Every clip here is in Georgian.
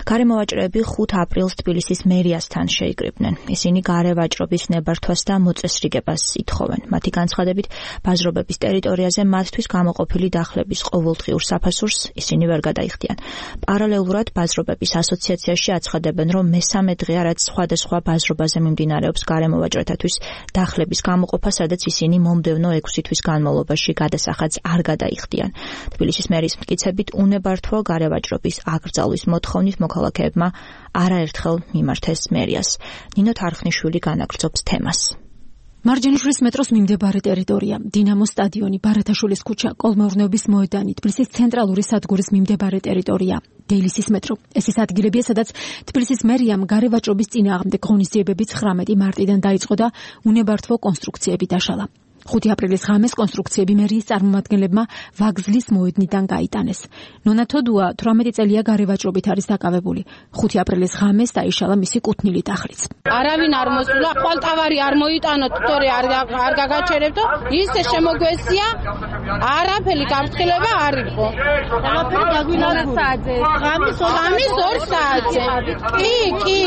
გარემოვაჭრეები 5 აპრილს თბილისის მერიასთან შეიკრიბნენ. ისინი გარევაჭრობის ნებართვას და მოწესრიგებას ითხოვენ. მათი განცხადებით, ბაზრობების ტერიტორიაზე მათთვის გამოყოფილი დახლების ყოველდღიურ საფასურს ისინი ვერ გადაიხდიან. პარალელურად ბაზრობების ასოციაციაში აცხადებენ, რომ მესამე დღეა, რაც სხვადასხვა ბაზრობაზე მიმდინარეობს გარემოვაჭრეთათვის დახლების გამოყოფა, სადაც ისინი მომდევნო 6 თვის განმავლობაში გადასახადს არ გადაიხდიან. თბილისის მერის მტკიცებით, უნებართვო გარევაჭრობის აკრძალვის მოთხოვნით მოქალაქეებმა არაერთხელ მიმართეს მერიას. ნინო თარხნიშვილი განაგრძობს თემას. მარჯანიშვილის მეტროს მიმდებარე ტერიტორია, დინამო სტადიონი, ბარათაშვილის ქუჩა, კოლმეურნეობის მოედანი, თბილისის ცენტრალური სადგურის მიმდებარე ტერიტორია, დეილისის მეტრო. ეს ის ადგილებია, სადაც თბილისის მერიამ გარევაჭრობის წინააღმდეგ ღონისძიებები 19 მარტიდან დაიწყო და უნებართვო კონსტრუქციები დაშალა. 5 აპრილის ღამეს კონსტრუქციები მერიის წარმომადგენლებმა ვაგზლის მოედნიდან გაიტანეს. ნონა თოდუა 18 წელია გარევაჭრობით არის დაკავებული. 5 აპრილის ღამეს დაიშალა მისი კუთვნილი დახლიც. არავინ არ მოსულა, ხვალტავარი არ მოიტანოთ, თორე არ გაგაჩერებდო, ისე შემოგვესია, არაფერი გაფრთხილება არ იყო. ყველაფერი დაგვინალებული. ღამის 2 საათზე. კი.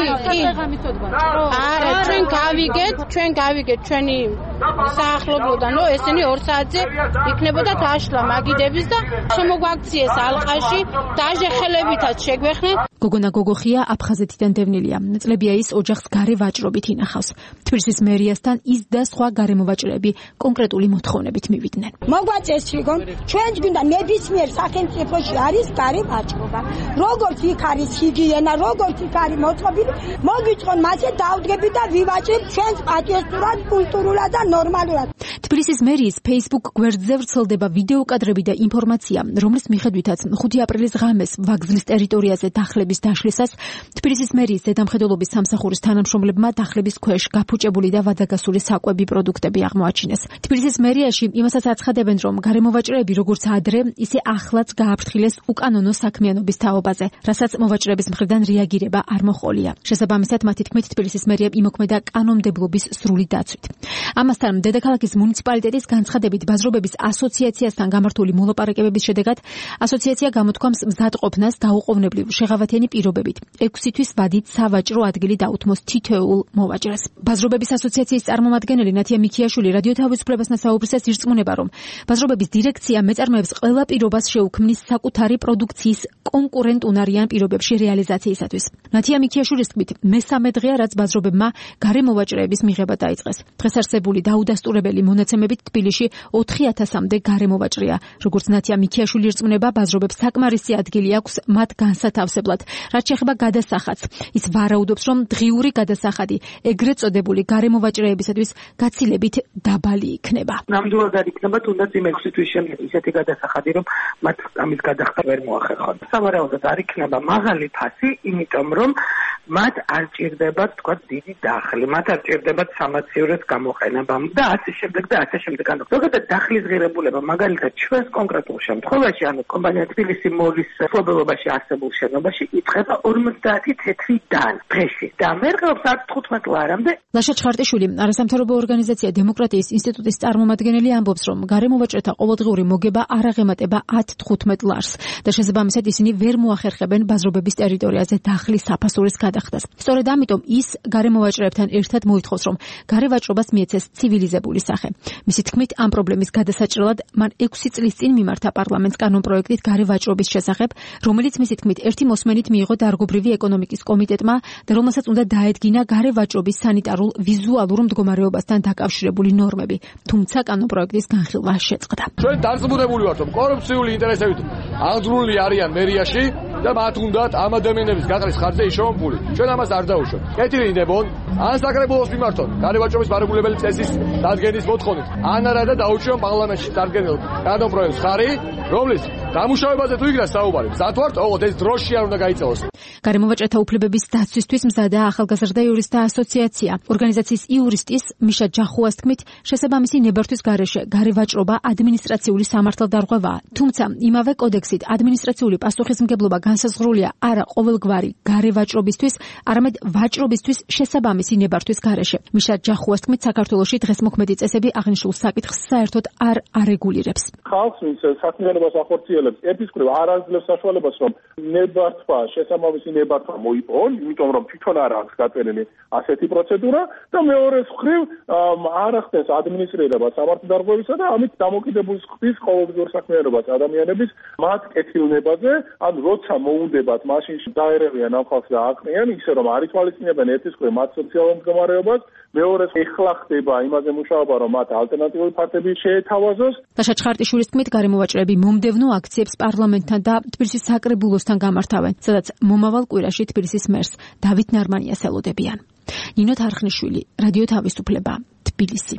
არა, ჩვენ გავიგეთ ჩვენი საახლობლოდან, რომ ესენი 2 საათზე იქნებოდა დაშლა მაგიდების და შემოგვაქციეს ალყაში, დაჟე ხელებითაც შეგვეხნენ. გოგონა გოგოხია აფხაზეთიდან დევნილია. წლებია ის ოჯახს გარევაჭრობით ინახავს. თბილისის მერიასთან ის და სხვა გარემოვაჭრეები კონკრეტული მოთხოვნებით მივიდნენ. მოგვაწესრიგონ, ჩვენც გვინდა ნებისმიერ სახელმწიფოში არის გარევაჭრობა. როგორც იქ არის ჰიგიენა, როგორც იქ არის მოწყობილი, მოგვიწყონ მასე დავდგებით და ვივაჭრებთ ჩვენს პატიოსურად, კულტურულად და ნორმალურად. თბილისის მერიის Facebook გვერდზე ვრცელდება ვიდეო კადრები და ინფორმაცია, რომლის მიხედვითაც 5 აპრილის ღამეს ვაგზლის ტერიტორიაზე დახლების დაშლისას თბილისის მერიის ზედამხედველობის სამსახურის თანამშრომლებმა დახლების ქვეშ გაფუჭებული და ვადაგასული საკვები პროდუქტები აღმოაჩინეს. თბილისის მერიაში იმასაც აცხადებენ, რომ გარემოვაჭრეები როგორც ადრე, ისე ახლაც გააფრთხილეს უკანონო საქმიანობის თაობაზე, რასაც მოვაჭრეების მხრიდან რეაგირება არ მოჰყოლია. შესაბამისად, მათი თქმით, თბილისის მერიამ იმოქმედა კანონმდებლობის სრული დაცვით. ამასთან, დედაქალაქის მუნიციპალიტეტის განცხადებით ბაზრობების ასოციაციასთან გამართული მოლაპარაკებების შედეგად ასოციაცია გამოთქვამს მზადყოფნას დაუყოვნებლივ შეღავათიანი პირობებით 6 თვის ვადით სავაჭრო ადგილი დაუთმოს თითოეულ მოვაჭრეს. ბაზრობების ასოციაციის წარმომადგენელი ნათია მიქიაშვილი რადიო თავისუფლებასთან საუბრისას ირწმუნება, რომ ბაზრობების დირექცია მეწარმეებს ყველა პირობას შეუქმნის საკუთარი პროდუქციის კონკურენტუნარიან პირობებში რეალიზაციისათვის. ნათია მიქიაშვილის თქმით, მესამე დღეა, რაც ბაზრობებმა გარემოვაჭრეების მიღება დაიწყეს. დღეს არსებული დაუდასტურებელი მონაცემებით თბილისში 4000-მდე გარემოვაჭრეა. როგორც ნათია მიქიაშვილი ირწმუნება, ბაზრობებს საკმარისი ადგილი აქვს მათ განსათავსებლად. რაც შეეხება გადასახადს, ის ვარაუდობს, რომ დღიური გადასახადი ეგრეთ წოდებული გარემოვაჭრეებისათვის გაცილებით დაბალი იქნება. ნამდვილად არ იქნება, თუნდაც იმ 6 თვის შემდეგ ისეთი გადასახადი, რომ მათ ამის გადახდა ვერ მოახერხონ. სავარაუდოდ არ იქნება მაღალი ფასი, იმიტომ რომ მათ არ ჭირდებათ, თქვა, დიდი დახლი, მათ არ ჭირდებათ სამაციურეს გამოყენება და ასე შემდეგ. ზოგადად დახლის ღირებულება, მაგალითად ჩვენს კონკრეტულ შემთხვევაში, ანუ კომპანია თბილისი მოლის მფლობელობაში არსებულ შენობაში იწყება 50 თეთრი დან დღეში და მერყეობს 15 ლარამდე. ლაშა ჩხარტიშვილი, არასამთავრობო ორგანიზაცია დემოკრატიის ინსტიტუტის წარმომადგენელი ამბობს, რომ გარემოვაჭრეთა ყოველდღიური მოგება არ აღემატება 10-15 ლარს და შესაბამისად ისინი ვერ მოახერხებენ ბაზრობების ტერიტორიაზე დახლის საფასურის გადახდას. სწორედ ამიტომ ის გარემოვაჭრეებთან ერთად მოითხოვს, რომ გარევაჭრობას მიეცეს ცივილიზებული სახე. მისი თქმით, ამ პრობლემის გადასაჭრელად მან 6 წლის წინ მიმართა პარლამენტს კანონპროექტით გარევაჭრობის შესახებ, რომელიც მისი თქმით ერთი მოსმენით მიიღო დარგობრივი ეკონომიკის კომიტეტმა და რომელსაც უნდა დაედგინა გარევაჭრობის სანიტარულ ვიზუალურ მდგომარეობასთან დაკავშირებული ნორმები. თუმცა კანონპროექტის განხილვა შეწყდა. ჩვენ დარწმუნებული ვართ, რომ კორუფციული ინტერესებით ანდრული არიან მერიაში და მათ უნდათ ამ ადამიანების გაყრის ხარჯზე იშოვონ ფული. ჩვენ ამას არ დაუშვებთ. კეთილინდებონ, ან საკრებულოს მიმართონ გარევაჭრობის მარეგულებელი წესის დადგენის მოთხოვნით. ან არა და დაუჩვენ პარლამენტში დადგენილ კანონპროექტს ხარი, რომლის დამუშავებაზე თუ იქნა საუბარი. მზად ვართ, ეს დროში არ უნდა გაიწევოს. გარემოვაჭრეთა უფლებების დაცვისთვის მზადა ახალგაზრდა იურისტთა ასოციაცია. ორგანიზაციის იურისტის მიშა ჯახუას თქმით, შესაბამისი ნებართვის გარეშე გარევაჭრობა ადმინისტრაციული სამართალდარღვევაა. თუმცა იმავე კოდექსით ადმინისტრაციული პასუხისმგებლობა განსაზღვრულია არა ყოველგვარი გარევაჭრობისთვის, არამედ ვაჭრობისთვის შესაბამისი ნებართვის გარეშე. მიშა ჯახუას თქმით, საქართველოში დღეს მოქმედი წესები აღნიშნულ საკითხს საერთოდ არ არეგულირებს. ხალხს, ვინც საქმიანობას ახორციელებს ადამიანებს ერთის მხრივ არ აძლევს საშუალებას, რომ ნებართვა, შესაბამისი ნებართვა მოიპოვონ, იმიტომ რომ თვითონ არ აქვს გაწერილი ასეთი პროცედურა და მეორეს მხრივ არ ახდენს ადმინისტრირებას სამართალდარღვევისა და ამით დამოკიდებულს ხდის ყოველდღიურ საქმიანობას ადამიანების მათ კეთილნებაზე, ან როცა მოუნდებათ მაშინ დაერევიან ამ ხალხს და აყრიან, ისე რომ არ ითვალისწინებენ ერთის მხრივ მათ სოციალურ მდგომარეობას, მეორეს ეხლა ხდება იმაზე მუშაობა, რომ მათ ალტერნატიული ფაქტები შეეთავაზოს. Საშა ჩხარტიშვილის თქმით, გარემოვაჭრეები მომდევნო აქციებს პარლამენტთან და თბილისის საკრებულოსთან გამართავენ, სადაც მომავალ კვირაში თბილისის მერს დავით ნარმანიას ელოდებიან. ნინო თარხნიშვილი, რადიო თავისუფლება, თბილისი.